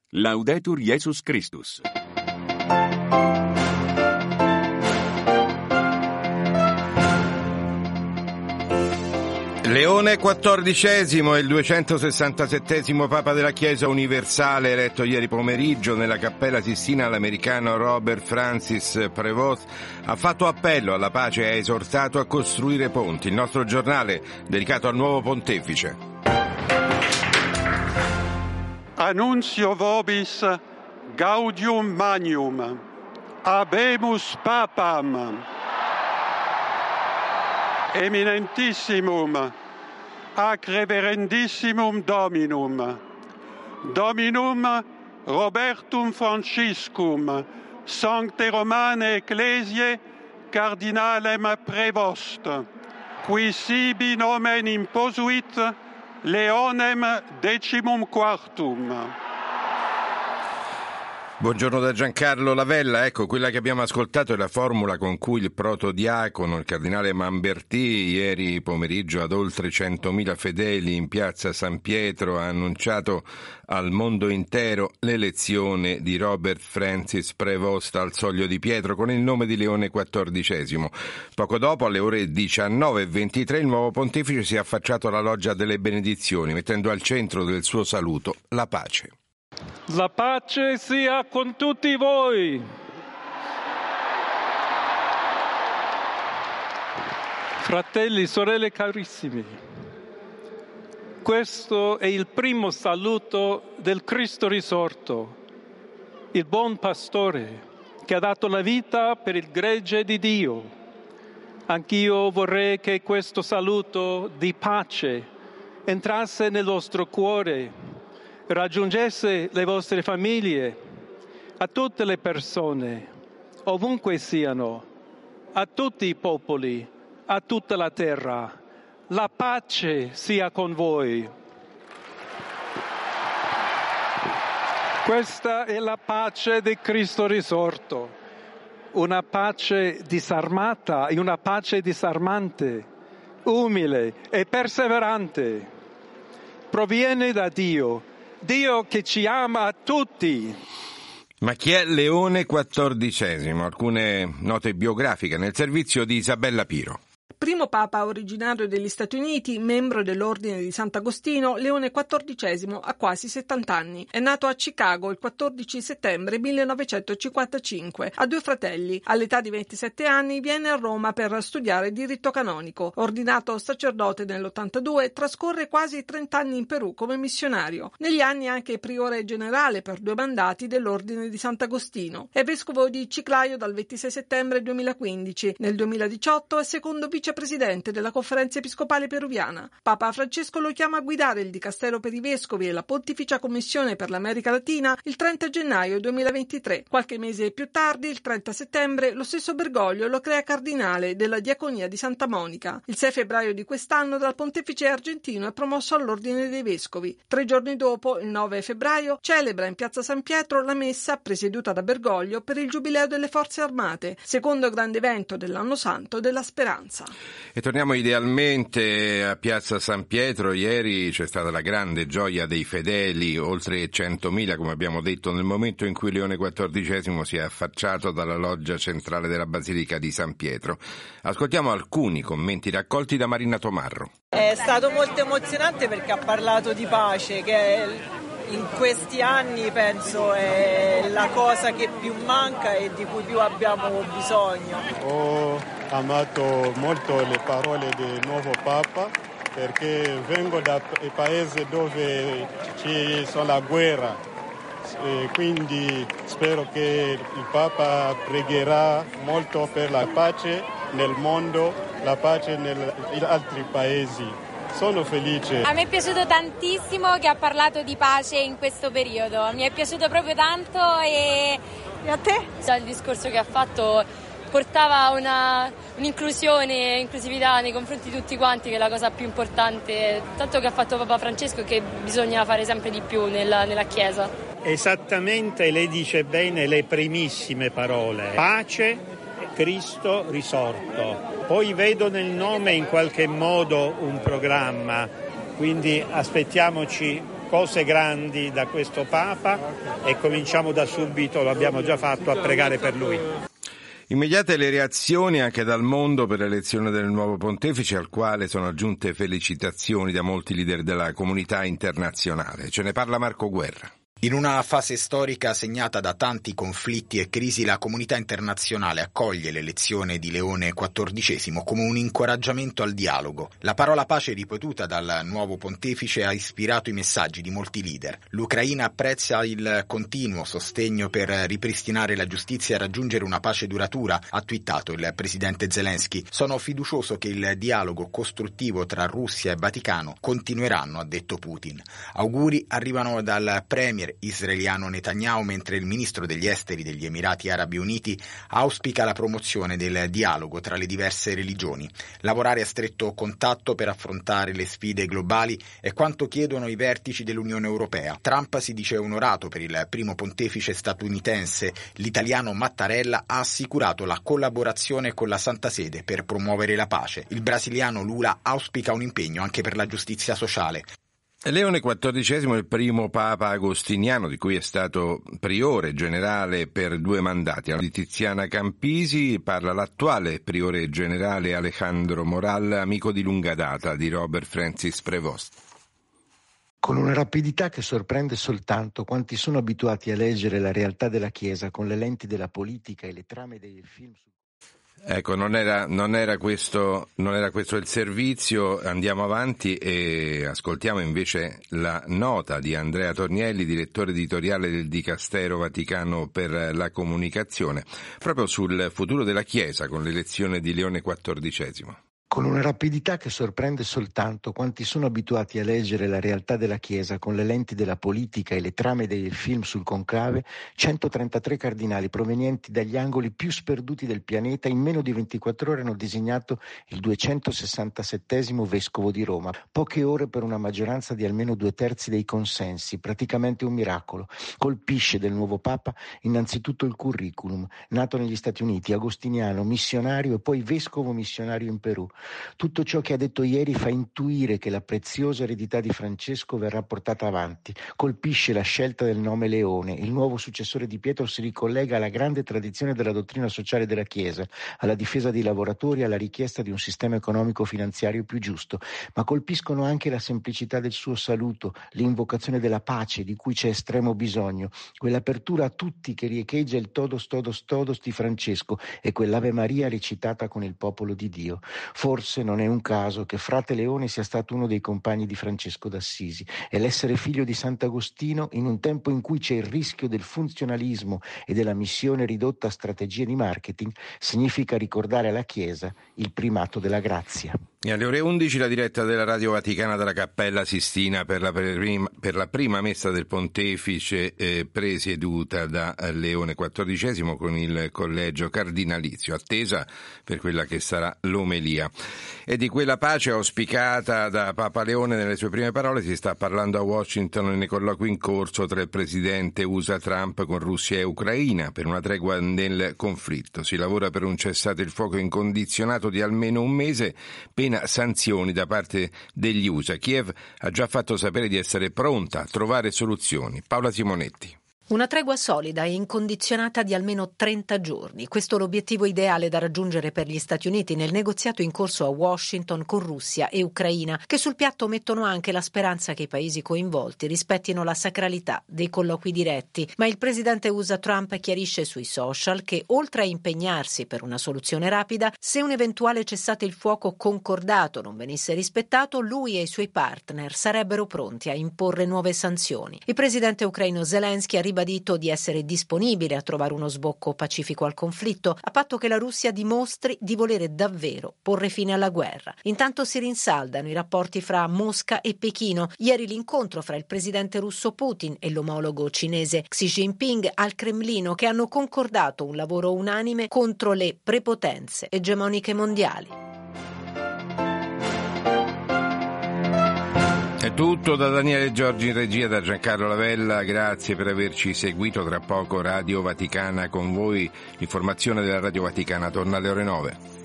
Laudetur Jesus Christus. Leone XIV è il 267° Papa della Chiesa Universale, eletto ieri pomeriggio nella Cappella Sistina. L'americano Robert Francis Prevost ha fatto appello alla pace e ha esortato a costruire ponti. Il nostro giornale dedicato al nuovo pontefice. Annuncio vobis gaudium magnum, habemus papam, eminentissimum, ac reverendissimum Dominum, Dominum Robertum Franciscum, Sancte Romane Ecclesiae Cardinalem Prevost, qui sibi nomen imposuit Leonem XIV. Buongiorno da Giancarlo Lavella. Ecco, quella che abbiamo ascoltato è la formula con cui il protodiacono, il cardinale Mambertì, ieri pomeriggio ad oltre 100.000 fedeli in piazza San Pietro ha annunciato al mondo intero l'elezione di Robert Francis Prevost al Soglio di Pietro con il nome di Leone XIV. Poco dopo, alle ore 19:23, il nuovo pontefice si è affacciato alla loggia delle benedizioni, mettendo al centro del suo saluto la pace. La pace sia con tutti voi. Fratelli, sorelle carissimi, questo è il primo saluto del Cristo risorto, il buon pastore che ha dato la vita per il gregge di Dio. Anch'io vorrei che questo saluto di pace entrasse nel vostro cuore, raggiungesse le vostre famiglie, a tutte le persone, ovunque siano, a tutti i popoli, a tutta la terra. La pace sia con voi. Questa è la pace di Cristo risorto, una pace disarmata e una pace disarmante, umile e perseverante. Proviene da Dio che ci ama a tutti. Ma chi è Leone XIV? Alcune note biografiche nel servizio di Isabella Piro. Primo papa originario degli Stati Uniti, membro dell'Ordine di Sant'Agostino, Leone XIV ha quasi 70 anni. È nato a Chicago il 14 settembre 1955. Ha due fratelli. All'età di 27 anni viene a Roma per studiare diritto canonico. Ordinato sacerdote nell'82, trascorre quasi 30 anni in Perù come missionario. Negli anni anche priore generale per 2 mandati dell'Ordine di Sant'Agostino. È vescovo di Chiclayo dal 26 settembre 2015. Nel 2018 è secondo vicepresidente della Conferenza Episcopale Peruviana. Papa Francesco lo chiama a guidare il Dicastero per i Vescovi e la Pontificia Commissione per l'America Latina il 30 gennaio 2023. Qualche mese più tardi, il 30 settembre, lo stesso Bergoglio lo crea cardinale della Diaconia di Santa Monica. Il 6 febbraio di quest'anno dal Pontefice argentino è promosso all'Ordine dei Vescovi. 3 giorni dopo, il 9 febbraio, celebra in piazza San Pietro la messa presieduta da Bergoglio per il Giubileo delle Forze Armate, secondo grande evento dell'anno santo della Speranza. E torniamo idealmente a piazza San Pietro. Ieri c'è stata la grande gioia dei fedeli, oltre 100.000 come abbiamo detto, nel momento in cui Leone XIV si è affacciato dalla loggia centrale della Basilica di San Pietro. Ascoltiamo alcuni commenti raccolti da Marina Tomarro. È stato molto emozionante perché ha parlato di pace, che è in questi anni penso è la cosa che più manca e di cui più abbiamo bisogno. Ho amato molto le parole del nuovo Papa perché vengo da un paese dove c'è la guerra e quindi spero che il Papa pregherà molto per la pace nel mondo, la pace in altri paesi. Sono felice. A me è piaciuto tantissimo che ha parlato di pace in questo periodo, mi è piaciuto proprio tanto e a te? Il discorso che ha fatto portava un'inclusività nei confronti di tutti quanti, che è la cosa più importante, tanto che ha fatto Papa Francesco, che bisogna fare sempre di più nella Chiesa. Esattamente, lei dice bene le primissime parole: pace, Cristo risorto. Poi vedo nel nome in qualche modo un programma, quindi aspettiamoci cose grandi da questo Papa e cominciamo da subito, lo abbiamo già fatto, a pregare per lui. Immediate le reazioni anche dal mondo per l'elezione del nuovo pontefice, al quale sono aggiunte felicitazioni da molti leader della comunità internazionale. Ce ne parla Marco Guerra. In una fase storica segnata da tanti conflitti e crisi, la comunità internazionale accoglie l'elezione di Leone XIV come un incoraggiamento al dialogo. La parola pace ripetuta dal nuovo pontefice ha ispirato i messaggi di molti leader. L'Ucraina apprezza il continuo sostegno per ripristinare la giustizia e raggiungere una pace duratura, ha twittato il presidente Zelensky. Sono fiducioso che il dialogo costruttivo tra Russia e Vaticano continueranno, ha detto Putin. Auguri arrivano dal premier israeliano Netanyahu, mentre il ministro degli esteri degli Emirati Arabi Uniti auspica la promozione del dialogo tra le diverse religioni. Lavorare a stretto contatto per affrontare le sfide globali è quanto chiedono i vertici dell'Unione Europea. Trump si dice onorato per il primo pontefice statunitense. L'italiano Mattarella ha assicurato la collaborazione con la Santa Sede per promuovere la pace. Il brasiliano Lula auspica un impegno anche per la giustizia sociale. Leone XIV è il primo papa agostiniano di cui è stato priore generale per 2 mandati. Di Tiziana Campisi parla l'attuale priore generale Alejandro Moral, amico di lunga data di Robert Francis Prevost. Con una rapidità che sorprende soltanto quanti sono abituati a leggere la realtà della Chiesa con le lenti della politica e le trame dei film. Ecco, non era questo il servizio. Andiamo avanti e ascoltiamo invece la nota di Andrea Tornielli, direttore editoriale del Dicastero Vaticano per la Comunicazione, proprio sul futuro della Chiesa con l'elezione di Leone XIV. Con una rapidità che sorprende soltanto quanti sono abituati a leggere la realtà della Chiesa con le lenti della politica e le trame dei film sul conclave, 133 cardinali provenienti dagli angoli più sperduti del pianeta in meno di 24 ore hanno designato il 267° vescovo di Roma. Poche ore per una maggioranza di almeno 2/3 dei consensi, praticamente un miracolo. Colpisce del nuovo Papa innanzitutto il curriculum, nato negli Stati Uniti, agostiniano, missionario e poi vescovo missionario in Perù. Tutto ciò che ha detto ieri fa intuire che la preziosa eredità di Francesco verrà portata avanti. Colpisce la scelta del nome Leone. Il nuovo successore di Pietro si ricollega alla grande tradizione della dottrina sociale della Chiesa, alla difesa dei lavoratori, alla richiesta di un sistema economico-finanziario più giusto, ma colpiscono anche la semplicità del suo saluto, l'invocazione della pace di cui c'è estremo bisogno, quell'apertura a tutti che riecheggia il todos todos todos di Francesco e quell'Ave Maria recitata con il popolo di Dio. Forse non è un caso che frate Leone sia stato uno dei compagni di Francesco d'Assisi e l'essere figlio di Sant'Agostino in un tempo in cui c'è il rischio del funzionalismo e della missione ridotta a strategie di marketing significa ricordare alla Chiesa il primato della grazia. E alle ore 11 la diretta della Radio Vaticana dalla Cappella Sistina per la prima messa del Pontefice presieduta da Leone XIV con il collegio cardinalizio, attesa per quella che sarà l'omelia. E di quella pace auspicata da Papa Leone nelle sue prime parole si sta parlando a Washington nei colloqui in corso tra il presidente USA Trump con Russia e Ucraina per una tregua nel conflitto. Si lavora per un cessate il fuoco incondizionato di almeno un mese, pena sanzioni da parte degli USA. Kiev ha già fatto sapere di essere pronta a trovare soluzioni. Paola Simonetti. Una tregua solida e incondizionata di almeno 30 giorni. Questo è l'obiettivo ideale da raggiungere per gli Stati Uniti nel negoziato in corso a Washington con Russia e Ucraina, che sul piatto mettono anche la speranza che i paesi coinvolti rispettino la sacralità dei colloqui diretti. Ma il presidente USA Trump chiarisce sui social che, oltre a impegnarsi per una soluzione rapida, se un eventuale cessate il fuoco concordato non venisse rispettato, lui e i suoi partner sarebbero pronti a imporre nuove sanzioni. Il presidente ucraino Zelensky ha ribadito di essere disponibile a trovare uno sbocco pacifico al conflitto, a patto che la Russia dimostri di volere davvero porre fine alla guerra. Intanto si rinsaldano i rapporti fra Mosca e Pechino. Ieri l'incontro fra il presidente russo Putin e l'omologo cinese Xi Jinping al Cremlino, che hanno concordato un lavoro unanime contro le prepotenze egemoniche mondiali. È tutto da Daniele Giorgi in regia, da Giancarlo Lavella, grazie per averci seguito. Tra poco Radio Vaticana con voi, l'informazione della Radio Vaticana torna alle ore 9.